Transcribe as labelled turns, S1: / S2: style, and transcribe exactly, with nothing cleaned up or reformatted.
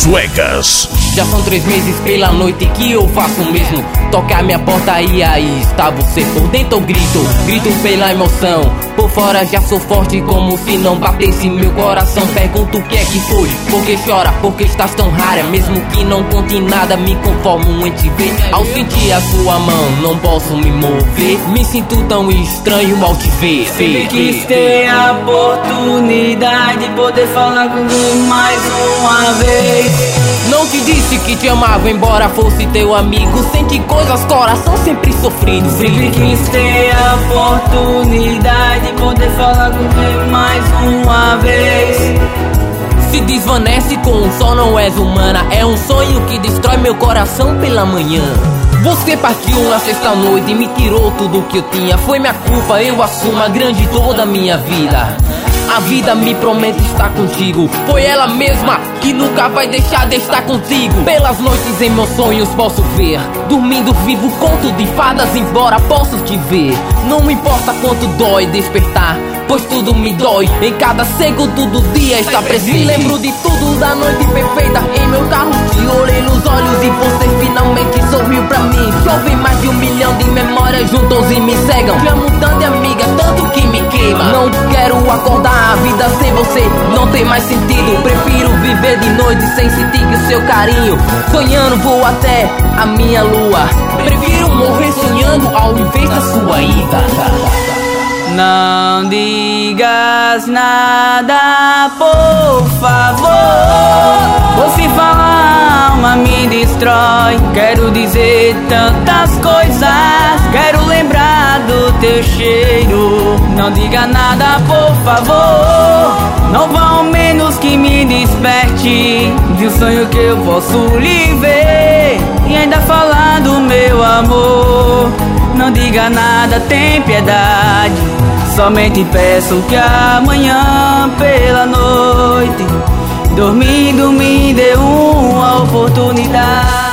S1: suecas.
S2: Já são três meses pela noite que eu faço o mesmo. Toca a minha porta e aí está você. Por dentro eu grito, grito pela emoção. Por fora já sou forte como se não batesse meu coração. Pergunto o que é que foi, por que chora, por que estás tão rara. Mesmo que não conte nada, me conformo em te ver. Ao sentir a sua mão, não posso me mover. Me sinto tão estranho ao te ver.
S3: Sempre quis ter a oportunidade de poder falar comigo mais uma vez.
S2: Não te disse que te amava, embora fosse teu amigo. Sente coisas, coração sempre sofrido.
S3: Sempre quis ter a oportunidade de poder falar comigo mais uma vez.
S2: Se desvanece com um sol, não és humana. É um sonho que destrói meu coração pela manhã. Você partiu na sexta-noite e me tirou tudo que eu tinha. Foi minha culpa, eu assumo a grande dor da minha vida. A vida me promete estar contigo. Foi ela mesma que nunca vai deixar de estar contigo. Pelas noites em meus sonhos posso ver. Dormindo vivo conto de fadas, embora possa te ver. Não importa quanto dói despertar, pois tudo me dói. Em cada segundo do dia está presente. Me lembro de tudo da noite perfeita. Em meu carro te olhei nos olhos e você finalmente sorriu pra mim. Chove mais de um milhão de memórias juntos e me cegam. Te amo tanto, amiga, tanto que me queima. Não quero acordar, a vida sem você não tem mais sentido. Prefiro viver de noite sem sentir o seu carinho. Sonhando vou até a minha lua. Prefiro morrer sonhando ao invés da sua ida.
S3: Não digas nada, por favor. Você fala, a alma me destrói. Quero dizer tantas coisas, quero lembrar do teu cheiro. Não diga nada, por favor. Não vá ao menos que me desperte de um sonho que eu posso lhe ver e ainda falar do meu amor. Não diga nada, tem piedade. Somente peço que amanhã pela noite, dormindo, me dê uma oportunidade.